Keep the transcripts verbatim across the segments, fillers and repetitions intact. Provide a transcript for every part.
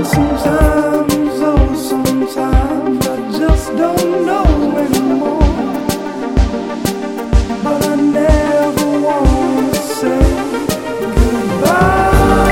Sometimes, oh, sometimes I just don't know anymore. But I never want to say goodbye.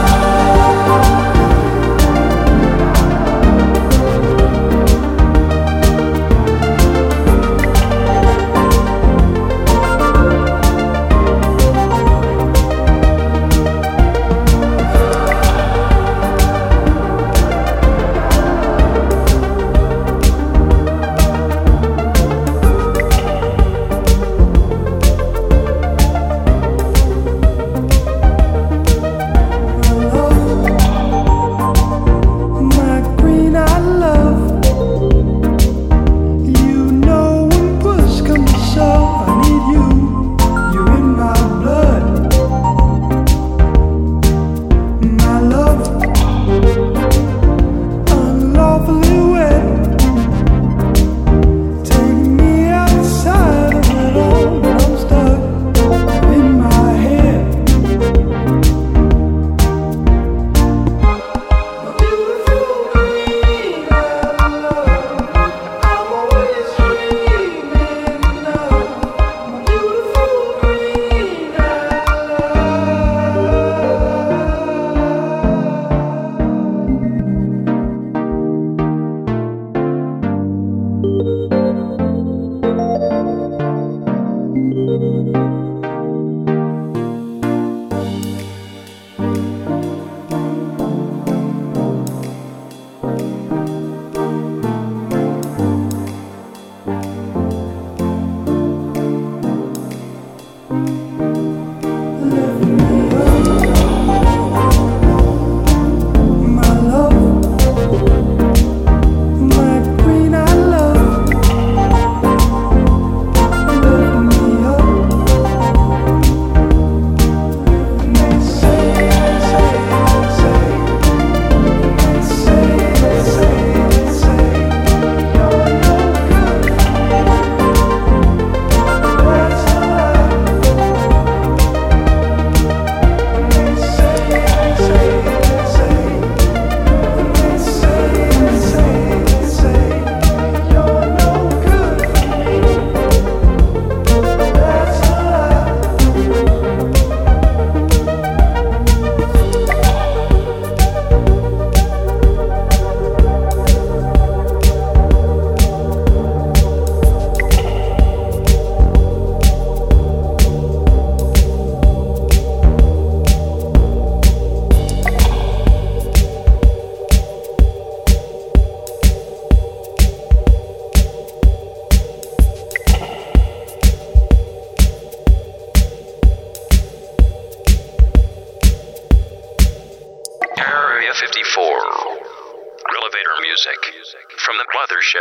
From the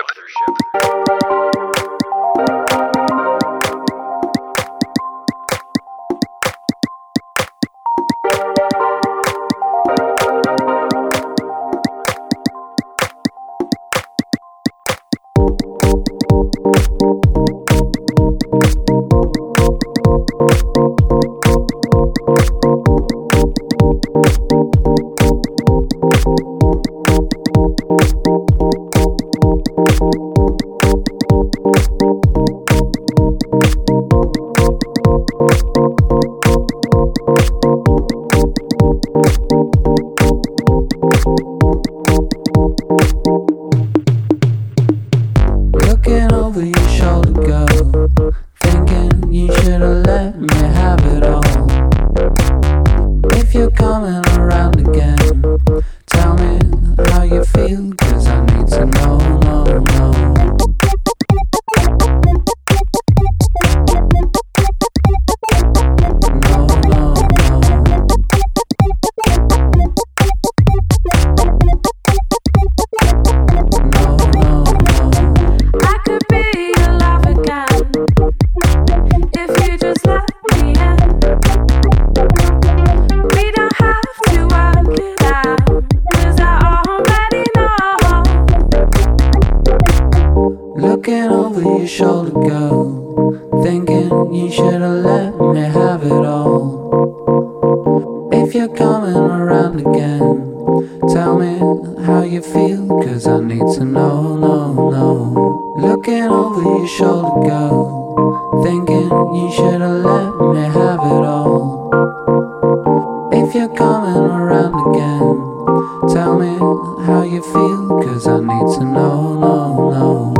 Mothership. If you're coming around again, Tell me how you feel, cause I need to know, no, no. Looking over your shoulder, girl, thinking you should've let me have it all. If you're coming around again, tell me how you feel, cause I need to know, no, no.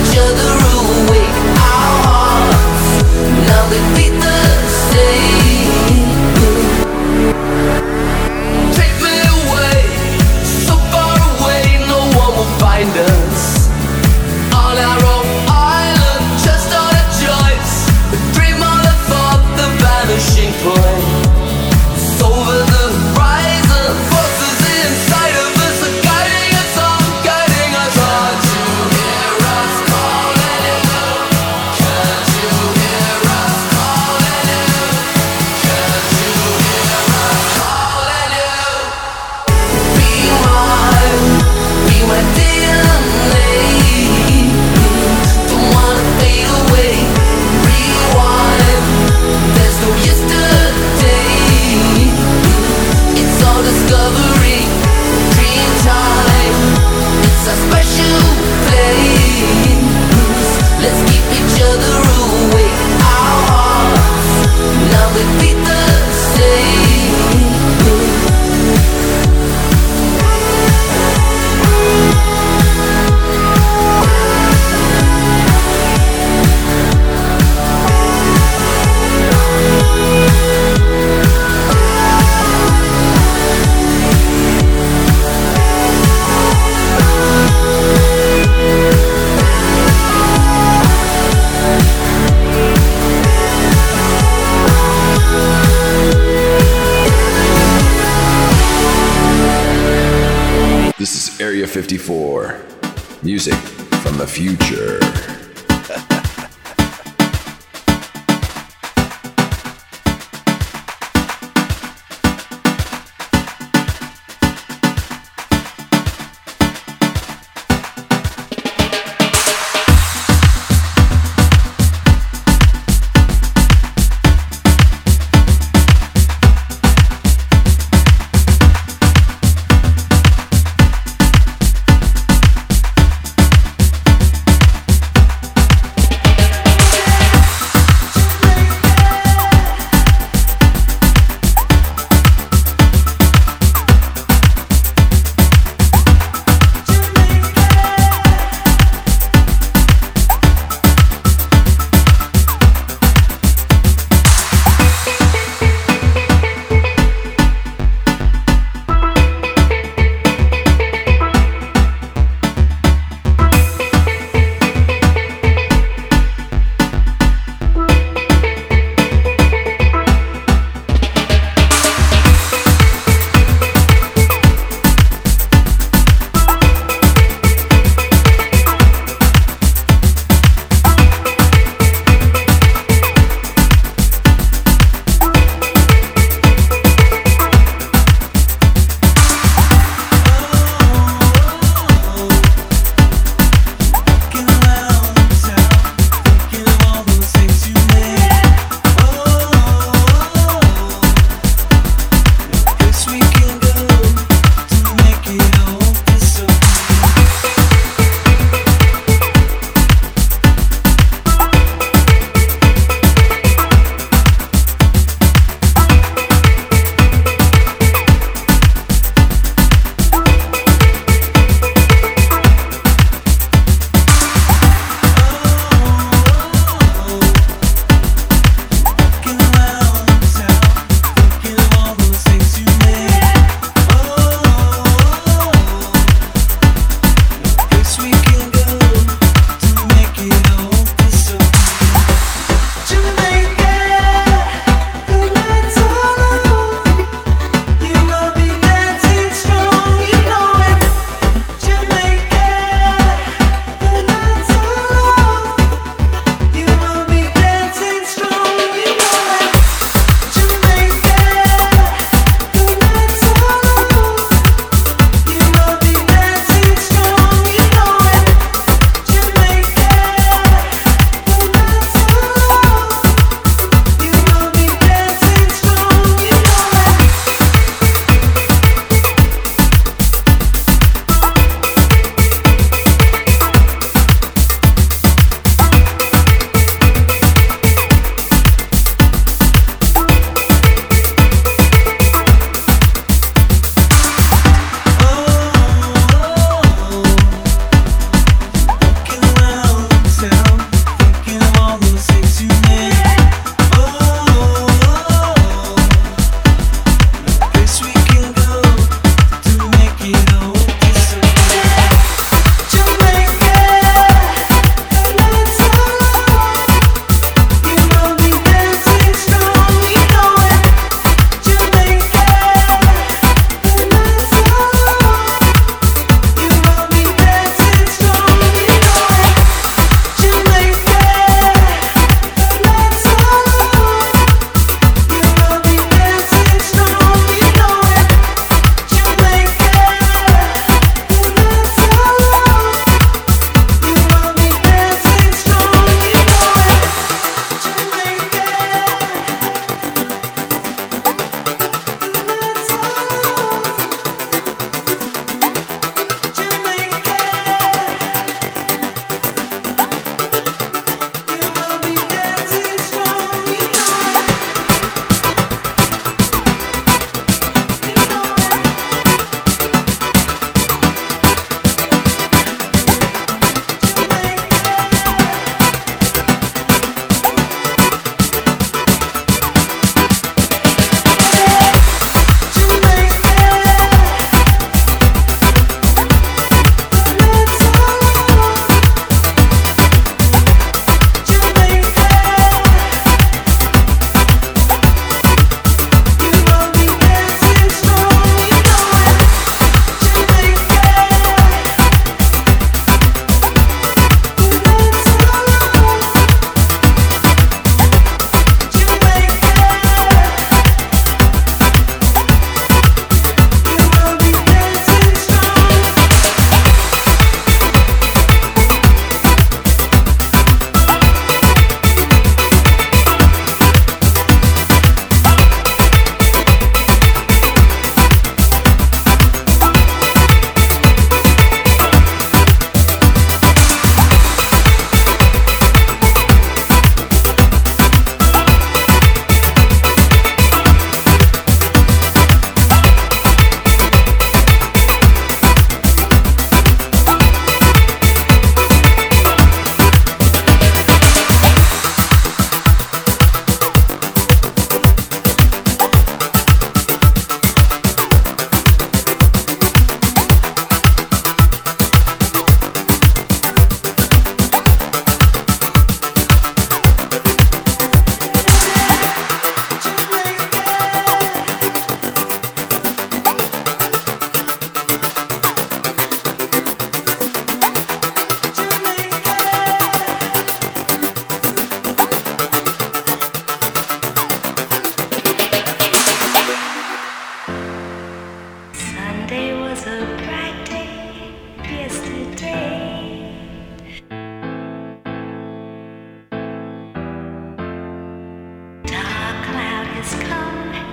Let's keep each other awake. Our hearts, now they beat the same. Area fifty-four. Music from the future.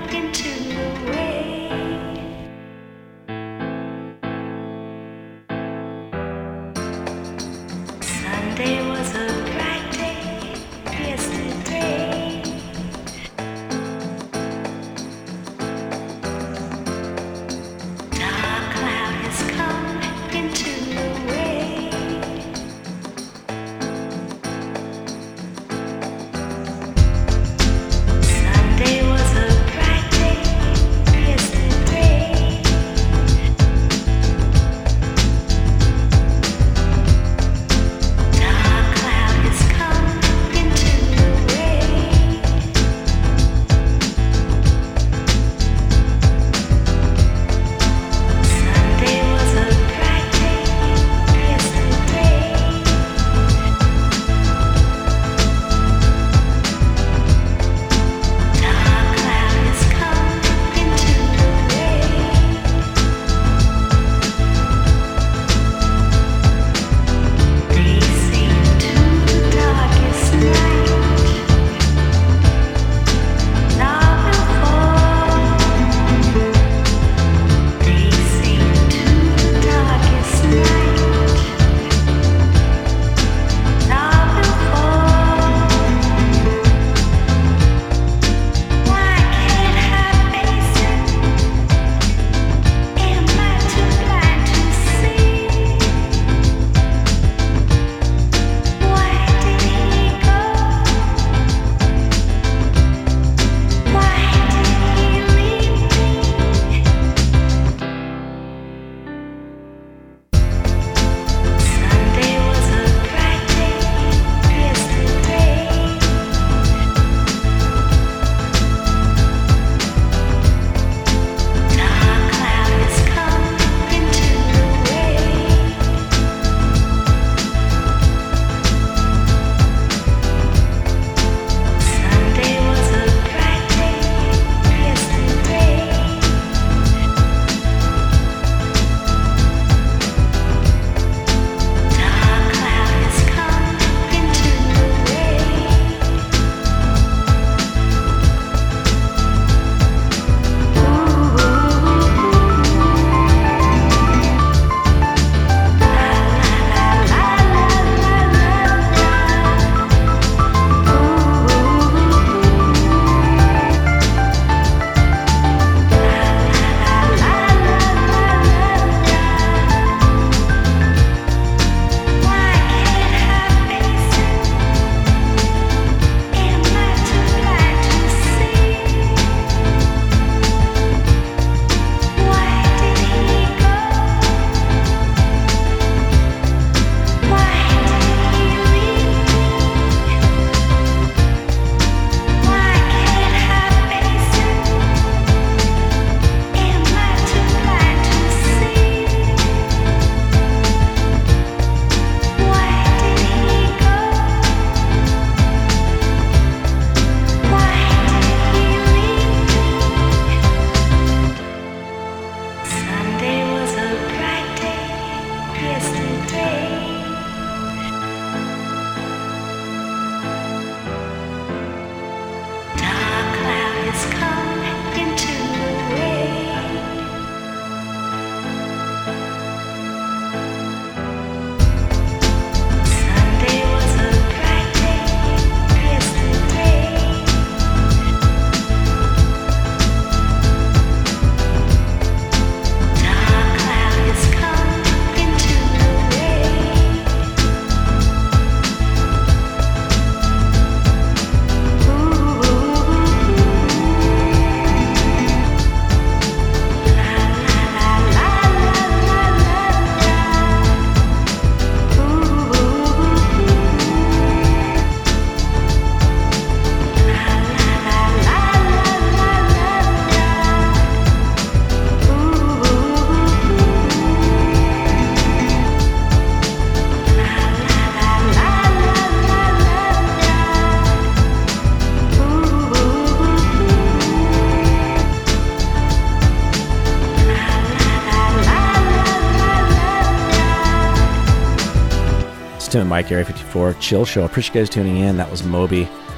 Tim and Mike, Area fifty-four Chill Show. Appreciate you guys tuning in. That was Moby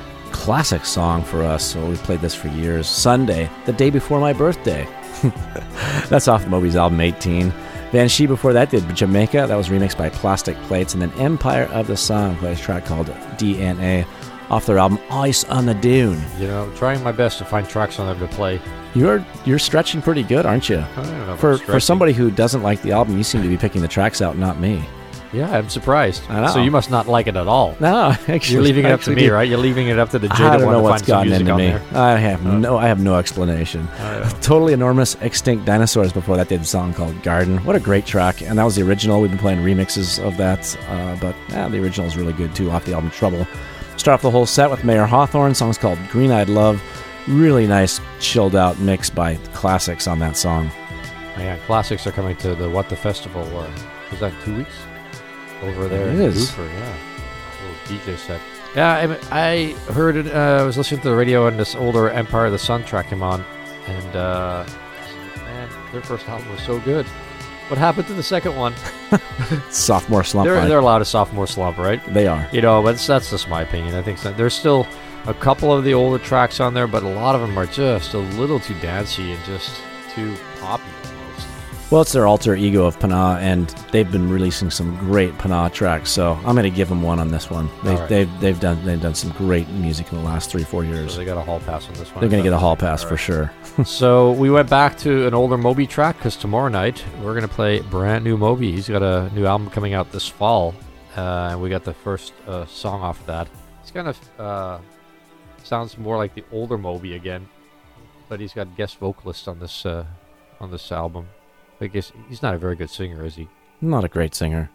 classic song for us. So we played this for years. Sunday, the day before my birthday. That's off Moby's album eighteen. Van Shee before that did Jamaica. That was remixed by Plastic Plates. And then Empire of the Sun played a track called D N A off their album Ice on the Dune. You know, trying my best to find tracks on them to play. You're you're stretching pretty good, aren't you? I don't know if For I'm for stretching. somebody who doesn't like the album, you seem to be picking the tracks out, not me. Yeah, I'm surprised. I know. So you must not like it at all. No, actually, You're leaving it up to actually me, do. right? You're leaving it up to the J I to don't one know to what's find some gotten music into on me. there. I have Oh. no, I have no explanation. Oh, yeah. Totally Enormous Extinct Dinosaurs before that did a song called Garden. What a great track, and that was the original. We've been playing remixes of that, uh, but yeah, the original is really good too, off the album Trouble. Start off the whole set with Mayor Hawthorne. Song's called Green Eyed Love. Really nice, chilled out mix by Classics on that song. Oh, yeah, classics are coming to the What the Festival. Or was that two weeks over there? It in is. Beaufort, yeah, a little D J set. Yeah, I, I heard it. Uh, I was listening to the radio, and this older Empire of the Sun track came on, and uh, I said, man, their first album was so good. What happened to the second one? Sophomore slump. They're right? they're allowed a sophomore slump, right? They are. You know, but it's- that's just my opinion. I think so. There's still a couple of the older tracks on there, but a lot of them are just a little too dancey and just too poppy almost. Well, it's their alter ego of Panah, and they've been releasing some great Panah tracks. So I'm going to give them one on this one. They, All right. They've they've done they've done some great music in the last three four years. So they got a hall pass on this one. They're going to get a hall pass All for right. sure. So we went back to an older Moby track because tomorrow night we're going to play brand new Moby. He's got a new album coming out this fall, uh, and we got the first uh, song off that. It's kind of uh, sounds more like the older Moby again, but he's got guest vocalists on this uh, on this album. I guess he's not a very good singer, is he? Not a great singer.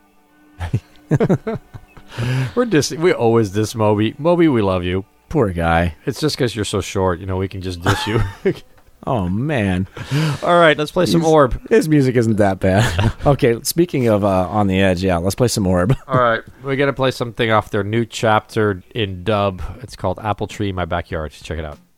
We're dis- we always diss Moby. Moby, we love you. Poor guy. It's just because you're so short, you know, we can just diss you. Oh man, All right, let's play some He's- Orb. his music isn't that bad. Okay, speaking of uh, On the Edge, yeah, let's play some Orb. All right, we're going to play something off their new chapter in dub. It's called Apple Tree in My Backyard. Check it out.